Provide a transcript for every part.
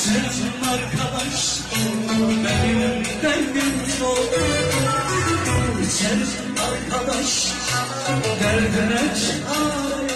Sevdim arkadaş, benim derdim çok. Sevdim arkadaş, derdine çare.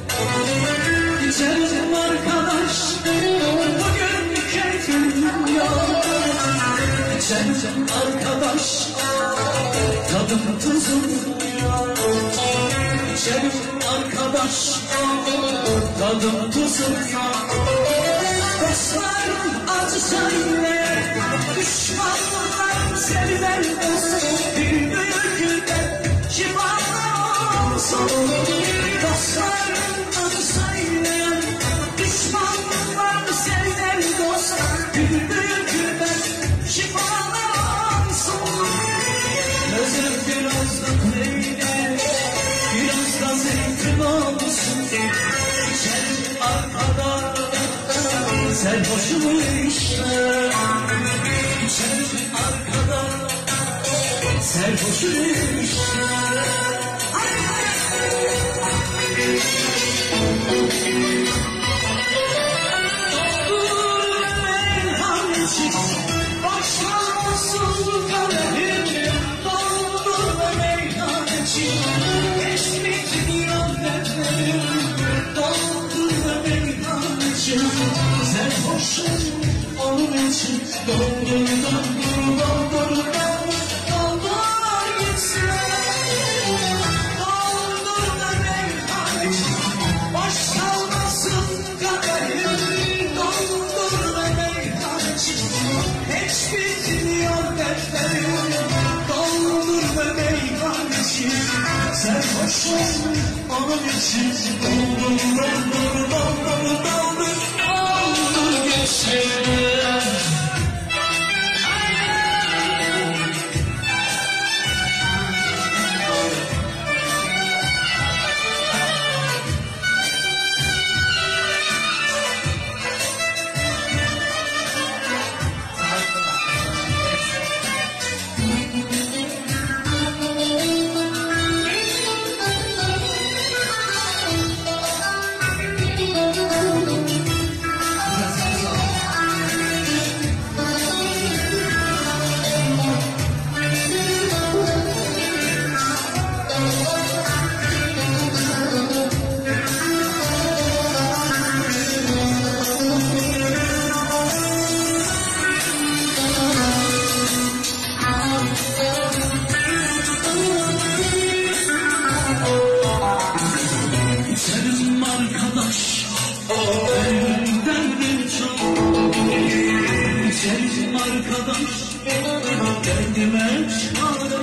Sevdim arkadaş, bugün keyfim yok. Sevdim arkadaş, tadım tuzum yok. Sevdim arkadaş, tadım tuzum yok. Dostlarım acı söyler, düşmanlar sever olsun. Bir büyükten şifalar olsun. Dostlarım acı söyler, düşmanlar sever olsun. Bir büyükten şifalar olsun. Özür biraz da peynir, biraz da zeytin olsun. İçerim arkada sen hoşumu işte, içerim arkada sen hoşumu işte. Doldur meyhaneci, başlamasın kadehim. Doldur meyhaneci, geçmeyecek dertlerim. Doldur meyhaneci, sen hoşsun onun için. Doldur, doldur, doldur, doldur, doldur gitsin. Doldur meyhaneci, başlamasın kadehim. Doldur meyhaneci, hiç bitmiyor dertlerim. Doldur meyhaneci, sen hoşsun onun için. Doldur, doldur, doldur, doldur, doldur geçsin. Sevdim arkadaş, benim derdim çok. Sevdim arkadaş, derdime çare.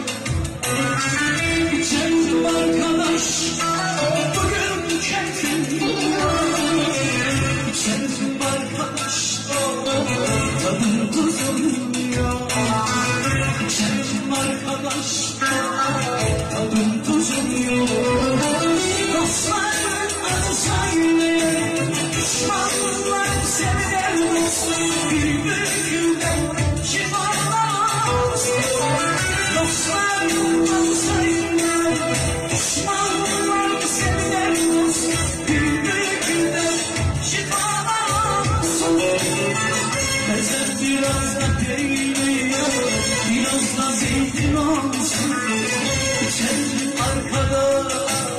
Sevdim arkadaş, bugün keyfim yok. Sevdim arkadaş, tadım tuzum yok. Sevdim arkadaş, tadım tuzum yok. Dostlarım acı söyler, düşmanlar sever olsun. Bir büyükten şifalar olsun. Dostlarım acı söyler, düşmanlar sever olsun. Bir büyükten şifalar olsun. Mezar biraz da peynir, biraz da zeytin olsun. İçerim arkada,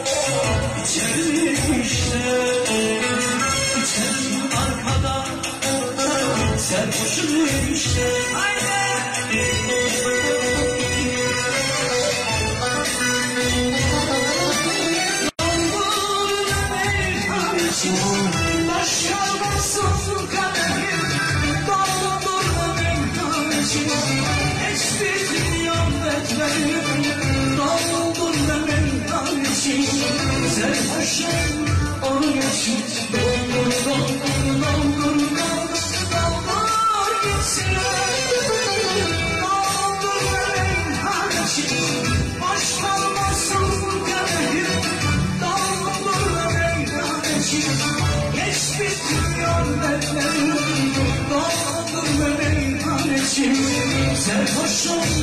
İçerim işte, içerim arkada, sen hoşum işte. Doldur meyhaneci, başlamasın kadehim. Doldur meyhaneci, hiç bitmiyor dertlerim. Doldur meyhaneci, sen hoşsun onun için. Doldur, doldur, doldur, doldur, doldur gitsin. Doldur meyhaneci, boş kalmasın kadehim. Doldur meyhaneci, geç bitmiyor dertlerim. Doldur meyhaneci, sen hoşsun